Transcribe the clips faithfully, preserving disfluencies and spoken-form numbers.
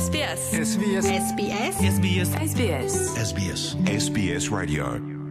اس بي اس اس بي اس اس بي اس اس بي اس اس بي اس اس بي اس اس بي اس رادیو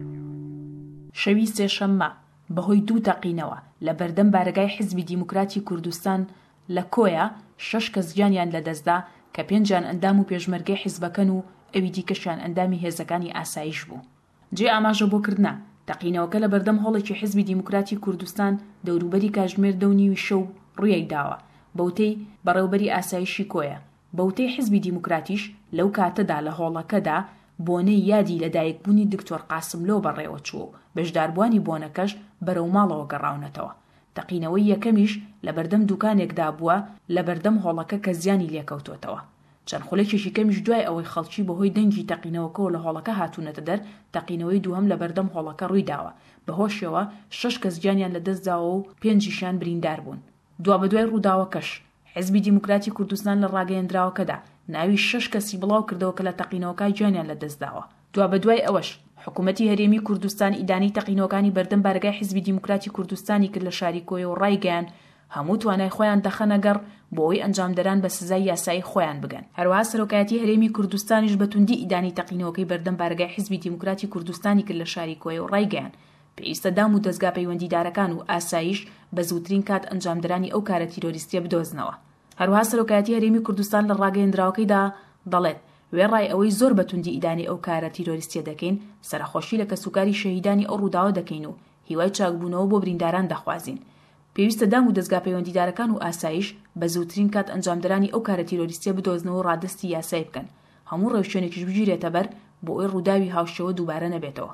شەوی سێشەممە بەهۆی دوو تەقینەوە لە بەردەم بارگای حیزبی دیموکراتی کوردستان لە کۆیە شەش کەس گیانیان لەدەستدا کە پێنجیان ئەندام و پێشمەرگەی حیزبەکەن و ئەوی دیکەشیان ئەندامی هێزەکانی ئاسایش بوو. جێ ئاماژە بۆ کردنا تەقینەوەکە لە بەردەم هەوڵێکی حیزبی دیموکراتی کوردستان دەوروبەری کاتژمێر دە و نیوی شەو ڕوویەک داوە بەوتەی بەڕێوەبەری ئاسایشی کۆیە. بەوتەی حیزبی دیموکراتیش لەو کاتەدا لە هۆڵەکەدا بۆنەی یادی لەدایکبوونی دکتۆر قاسملۆ بەڕێوە چوو بەشداربووانی بۆنەکەش بەرەو ماڵەوە گەڕاونەتەوە. تەقینەوەی یەکەمیش لە بەردەم دوکانێکدا بووە لە بەردەم هۆڵەکە کە زیانی لێکەوتوتەوە. چەند خولێکێکی کەمیش دوای ئەوەی خەڵکی بەهۆی دەنگی تەقینەوەکەوە لە هۆڵەکە هاتوونەتە دەر تەقینەوەی دووهەم لە بەردەم هۆڵەکە ڕوویداوە بەهۆشەوە شەش کەس گیانیان لەدەستداوە و پێنجیشیان بریندار بوون. دوا بەدوای ڕووداوەکەش حیزبی دیموکراتی کوردستان لە ڕاگەیەندراوەکەدا ناوی شەش کەسی بڵاو کردەوە کە لە تەقینەوەکە گیانیان لەدەستداوە. دوا بەدوای ئەوەش حکوومەتی هەرێمی کوردستان ئیدانی تەقینەوەکانی بەردەم بارگای حیزبی دیموکراتی کوردستانی کرد لە شاری کۆیە و ڕایگەیان هەموو توانای خۆیان دەخەنەگەڕ بۆ ئەوەی ئەنجامدەران بە سزای یاسایی خۆیان بگەن. هەروەها سەرۆکایەتی هەرێمی کوردستانیش بەتوندی ئیدانی تەقینەوەکەی بەردەم بارگای حیزبی دیموکراتی کوردستانی کرد لە شاری کۆیە و ڕایگەیان پێویستە دام و دەستگا پەیوەندیدارەکان و ئاسایش بە زووترین کات ئەنجامدەرانی ئەو کارە تیرۆریستیە بدۆزنەوە. هەروەها سەرۆکایەتی هەرێمی کوردستان لە ڕاگەیەندراوەکەیدا دەڵێت وێڕای ئەوەی زۆر بەتوندی ئیدانی ئەو کارە تیرۆریستیە دەکەین سەرخۆشی لە کەسوکاری شەهیدانی ئەو ڕووداوە دەکەین و هیوای چاکبوونەوە بۆ برینداران دەخوازین. پێویستە دام و دەستگا پەیوەندیدارەکان و ئاسایش بە زووترین کات ئەنجامدەرانی ئەو کارە تیرۆریستیە بدۆزنەوە و ڕادستی یاسایی بکەن هەموو ڕێوشوێنێکیش بگیرێتە بەر بۆ ئەوی ڕووداوی هاوشەوە دووبارە نەبێتەوە.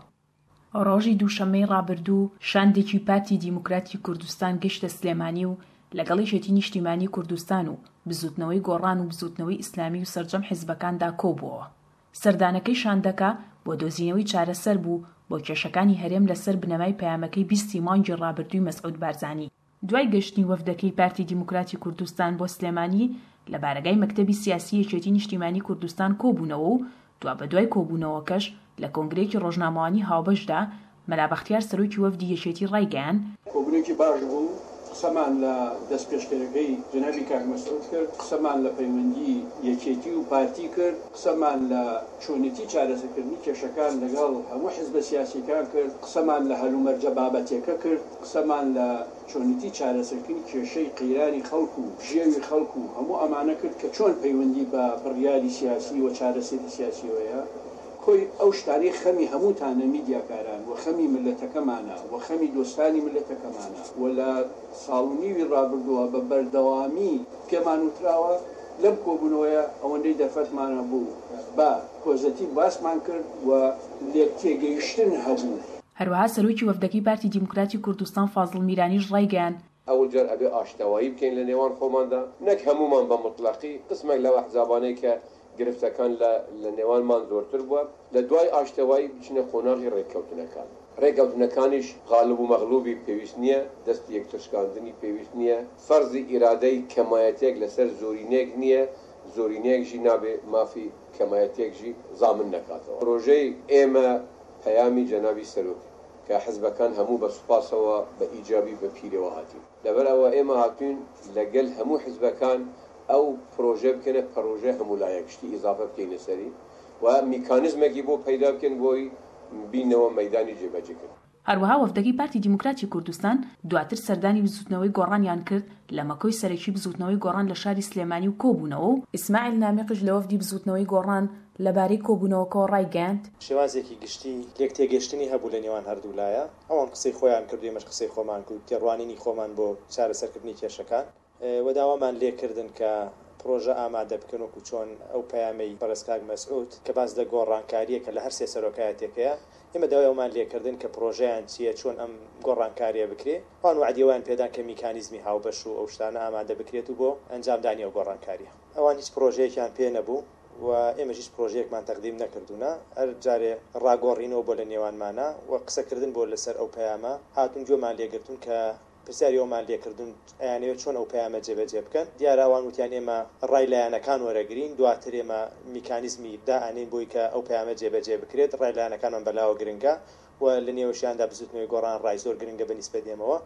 ڕۆژی دووشەمەی ڕابردوو شاندێکی پارتی دیموکراتی کوردستان گەشتە سلێمانی و لەگەڵی شێتی نیشتیمانی کوردستان و بزوتنەوەی گۆڕان و بزوتنەوەی ئیسلامی و سەرجەم حیزبەکاندا کۆبووەوە. سەردانەکەی شاندەکە بۆ دۆزینەوەی چارەسەر بوو بۆ کێشەکانی هەرێم لەسەر بنەمای پەیامەکەی بیستی مانگی ڕابردووی مەسعود بارزانی. دوای گەشتنی وەفدەکەی پارتی دیموکراتی کوردستان بۆ سلێمانی لە بارگای مەکتەبی سیاسی یەکێتی نیشتیمانی کوردستان کۆبوونەوە و دوا بەدوای کۆبوونەوەکەش لە کۆنگرێکی ڕۆژنامەوانی هاوبەشدا مەلا بەختیار سەرۆکی وەفدی یەکێتی ڕایگەیان کۆبوونێکی باش بوو. قسەمان لە دەست پێشکەرەکەی جنابی کاک مەسعود کرد، قسەمان لە پەیوەندی یەکێتی و پارتی کرد، قسەمان لە چۆنیتی چارەسەرکردنی کێشەکان لەگەڵ هەموو حیزبە سیاسیەکان کرد، قسەمان لە هەلومەرجە بابەتێکە کرد، قسەمان لە چۆنیتی چارەسەرکردنی کێشەی قیرانی خەڵکو و ژێوی خەڵکو و هەموو ئەمانە کرد کە چۆن پەیوەندی بە بڕیاری سیاسی و چارەسەری سیاسیەوەیە. کۆی ئەو شتانەی خەمی هەمووتانە میدیاکاران و خەمی ملەتەکەمانە و خەمی دۆستانی ملەتەکەمانە و لە ساڵ و نیوی ڕابردووە بە بەردەوامی پێمان وتراوە لەم کۆبوونەوەیە ئەوەندەی دەرفەتمانە بوو بە کۆزەتی باسمان کرد و لێک تێگەیشتن هەبوو. هەروەها سەرۆکی وەفدەکەی پارتی دیموکراتی کوردستان فازڵ میرانیش ڕایگەیان ئەوەل جار ئەبێ ئاشتەوایی بکەین لە نێوان خۆماندا نەک هەمومان بە مطلقی قسمێک لەو ئەحزابانەی کە گرفتەکان لە نێوانمان زۆرتر بووە لە دوای ئاشتەوایی بچنە خۆناغی ڕێککەوتنەکان. ڕێککەوتنەکانیش غالب و مەغلوبی پێویست نییە، دەستی یەکترشکاندنی پێویست نییە، فەرزی ئیرادەی کەمایەتێک لەسەر زۆرینێک نییە، زۆرینەیەکژی نابێ مافی کەمایەتێکژی زامن نەکاتەوە. ڕۆژەی ئێمە پەیامی جەنابی سەرۆک کە حیزبەکان هەموو بە سوپاسەوە بە ئیجابی بە پیرەوە هاتین. لەبەرەوە ئێمە هاتوین لەگەل هەموو حیزبەکان ئەو پرۆژە بکەنە پەرۆژە هەمولایەکشتی ئیزافە بکەینە سەری و میکانیزمێکی بۆ پەیدا بکەن بۆی بینەوە مەیدانی جێبەجێکرد. هەروەها وەفدەکەی پارتی دیموکراتی کوردستان دواتر سەردانی بزوتنەوەی گۆڕانیان کرد لە مەکۆی سەرەکی بزوتنەوەی گۆڕان لە شاری سلێمانی و کۆبوونەوە و ئیسماعیل نامیقش لە وەفدی بزوتنەوەی گۆڕان لەبارەی کۆبوونەوەکەوە ڕایگەاند شێوازێکی گشتی لێک تێگەشتنی هەبوو لە نێوان هەردوو لایە. ئەوان قسەی خۆیان کرد ئێمەش قسەی خۆمان کرد تێڕوانینی خۆمان بۆ چارەسەرکردنی کێشەکان و داوامان لێکردن کە پرۆژە ئامادە بکەن وەکو چۆن ئەو پەیامەی بەڕێزکاک مەسعود کە باس لە گۆڕانکاریە کە لە هەر سێ سەرۆکایەتێکەیە ئێمە داوایەوەمان لێکردن کە پرۆژەیان چییە چۆن ئەم گۆڕانکاریە بکرێ وان وعدیەوەیان پێدا کە میکانیزمی هاوبەش و ئەو شتانە ئامادە بکرێت و بۆ ئەنجامدانی ئەو گۆڕانکاریە. ئەوان هیچ پرۆژەیەکیان پێ نەبوو و ئێمە هیچ پرۆژەیەکمان تەقدیم نەکردوونە هەر جارێ ڕاگۆڕینەوە بۆ لە نێوانمانە و قسەکردن بۆ لەسەر ئەو پەیامە هاتون گوێمان لێگرتون کە پرسیاریەوەمان لێکردن ئەیانەوێت چۆن ئەو پەیامە جێبەجێ بکەن. دیاراوان وتیان ئێمە ڕای لایەنەکان وەرەگرین دواتر ئێمە میکانیزمی دائانین بۆی کە ئەو پەیامە جێبەجێ بکرێت. ڕای لایەنەکانمان بەلاوە گرنگە و لە نێوەشیاندا بزوتنەوەی گۆڕان ڕای زۆر گرنگە بەنسبەت ئێمەوە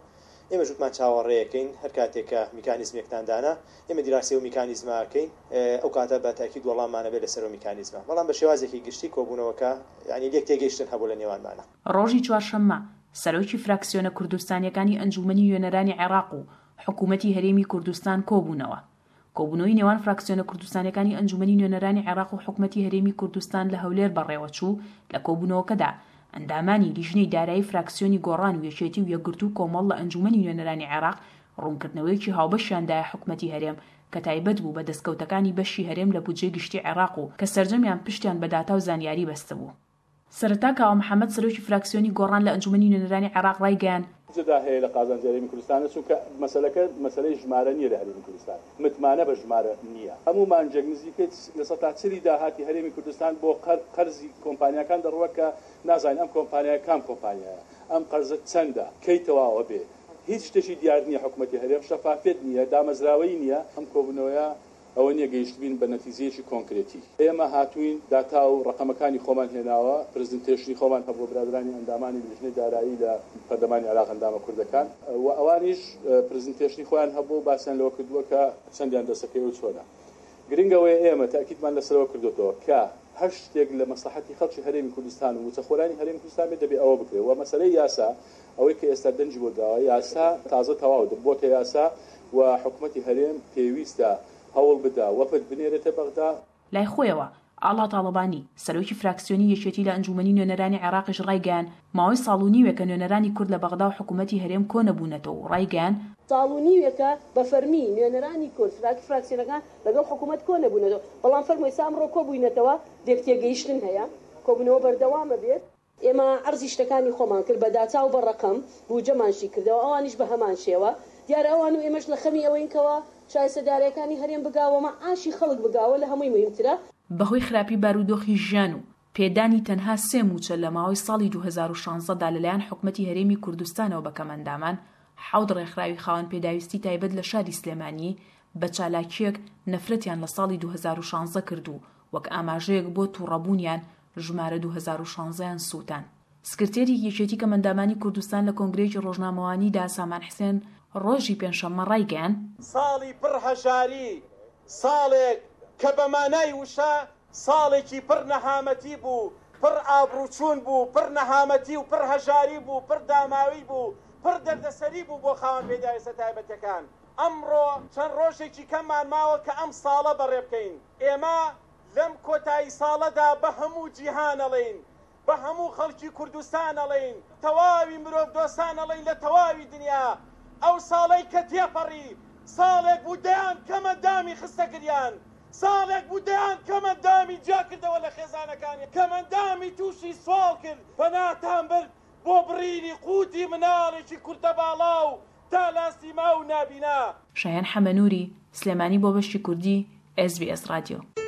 ئێمە ژوتمان چاوەڕێیەکەین هەر کاتێکە میکانیزمێکتاندانا ئێمە دیراسی و میکانیزماکەین ئەو کاتە بە تاکید وەڵاممانە بێت لەسەر و میکانیزمە بەڵام بە شێوازێکی گشتی کۆبوونەوەکە یعنی لێک تێگەیشتن هەبوو لە نێوانمانە. ڕۆژی چوارشەممە سەرۆکی فراکسیۆنە کوردستانیەکانی ئەنجومەنی نوێنەرانی عێراق و حکوومەتی هەرێمی کوردستان کۆبوونەوە. کۆبوونەوەی نێوان فراکسیۆنە کوردستانیەکانی ئەنجومەنی نوێنەرانی عێراق و حکوومەتی هەرێمی کوردستان لە هەولێر بەڕێوە چوو لە کۆبوونەوەکەدا ئەندامانی لیژنەی دارایی فراکسیۆنی گۆڕان و یەکێتی و یەکگرتو و کۆمەڵ لە ئەنجومەنی نوێنەرانی عێراق ڕوونکردنەوەیەکی هاوبەشیاندایە حکوومەتی هەرێم کە تایبەت بوو بە دەستکەوتەکانی بەشی هەرێم لە بودجێ گشتی عێراق و کە سەرجەمیان پشتیان بە داتا و زانیاری بەستە بوو. سەرەتا کاوە محەممەد سەرۆکی فراکسیۆنی گۆڕان لە ئەنجومەنی نوێنەرانی عێراق ڕایگەیان جدا هەیە لە قازانجی هەرێمی کوردستان چونکە مەسەلەکە مەسەلەی ژمارە نییە لە هەرێمی کوردستان متمانە بە ژمارە نییە هەمومان جێگنزیکە لە سەد تا چلی داهاتی هەرێمی کوردستان بۆ قەرزی کۆمپانیەکان دەڕوە کە نازانین ئەم کۆمپانیای کام کۆمپانیایە ئەم قەرزە چەندە کەی تەواوە بێ هیچ شتێکی دیار نییە حکوومەتی هەرێم شەفافێت نییە دامەزراوەی نییە ئەم کۆبوونەوەیە ئەوە نییە گەیشتبین بە نەتیجەیەکی کۆنکرێتی ئێمە هاتوین داتا و ڕقەمەکانی خۆمان هێناوە پرزنتێشنی خۆمان هەبوو برادرانی ئەندامانی لیژنەی دارایی لە پەرلەمانی عێراق ئەندامە کوردەکان و ئەوانیش پرزنتێشنی خۆیان هەبوو باسییان لەوە کردووە کە چەندیان دەسەکەی و چۆنە گرنگەوەی ئێمە تاکیدمان لەسەرەوە کردوتەوە کە هەشت شتێک لە مەسلحەتی خەڵکی هەرێمی کوردستان و وچەخۆرانی هەرێمی کوردستان بێت دەبێت ئەوە بکرێت و مەسەلەی یاسا ئەوەی کە ئێستا دەنجی بۆ داوە یاسا تازە تەواو دەبووەتە یاسا و حکوومەتی هەرێم پێویستە هەوڵ بدا وەفد بنێرێتە بەغدا. لای خۆیەوە ئاڵا تاڵەبانی سەرۆکی فراکسیۆنی یەکێتی لە ئەنجومەنی نوێنەرانی عێراقیش ڕایگەیان ماوەی ساڵ و نیوێکە نوێنەرانی کورد لە بەغدا و حکوومەتی هەرێم کۆ نەبوونەتەوە و ڕایگەیان ساڵ و نیوێکە بە فەرمی نوێنەرانی کورد فراکسیۆنەکان لەگەڵ حکوومەت کۆ نەبوونەتەوە بەڵام فەرمووی ئەمڕۆ کۆبووینەتەوە دێکتێگەیشتن هەیە کۆبوونەوە بەردەوامە بێت ئێمە عەرزی شتەکانی خۆمان کرد بە داتا و بە ڕەقەم بوجەمانشی کردەوە ئەوانیش بە هەمان شێوە دیارە ئەوان و ئێمەش لە خەمی ئەوەینکەوە شایستەدارەکانی هەرێم بگاوەمە ئاشی خەڵک بگاوە لە هەمووی مهمترە بەهۆی خراپی بارودۆخی ژیان و پێدانی تەنها سێ موچە لە ماوەی ساڵی دوو هەزار و شانزدە لەلایەن حکوومەتی هەرێمی کوردستانەوە بە کەمەندامان حەوت ڕێکخراوی خاوەن پێداویستی تایبەت لە شاری سلێمانی بە چالاکیەک نەفرەتیان لە ساڵی دوو هەزار و شانزدە کردو وەک ئاماژەیەک بۆ تووڕەبوونیان ژمارە دوو هەزار و شانزدەیان سووتان. سکرتێری یەکێتی کەمەندامانی کوردستان لە کۆنگرێکی ڕۆژنامەوانیدا سامان حسێن ڕۆژی پێنجشەممە ڕایگەیان ساڵی پڕ هەژاری ساڵێک کە بە مانای وشە ساڵێکی پڕ نەهامەتی بوو پڕ ئابروچوون بوو پڕ نەهامەتی و پڕ هەژاری بوو پڕ داماوی بوو پڕ دەردەسەری بوو بۆ خاوەن پێداویستە تایبەتەکان ئەمڕۆ چەند ڕۆژێکی کەممان ماوە کە ئەم ساڵە بەڕێ بکەین ئێمە لەم کۆتایی ساڵەدا بە هەموو جیهانەڵین بە هەموو خەڵکی کوردستانەڵین تەواوی مرۆڤ دۆستانەڵین لە تەواوی دنیا ئەو ساڵەی کە تێپەڕی ساڵێک بوو دەیان کەمەندامی خستەکریان ساڵێک بوو دەیان کەمەندامی جا کردەوە لە خێزانەکانی کەمەندامی تووشی سوال کرد بەناتان برد بۆ بڕینی قوتی مناڵێکی کورتە باڵا و تا لاسیما و نابینا. شایان حەمەنووری سلێمانی بۆ بەشی کوردی ئێس بی ئێس رادیۆ.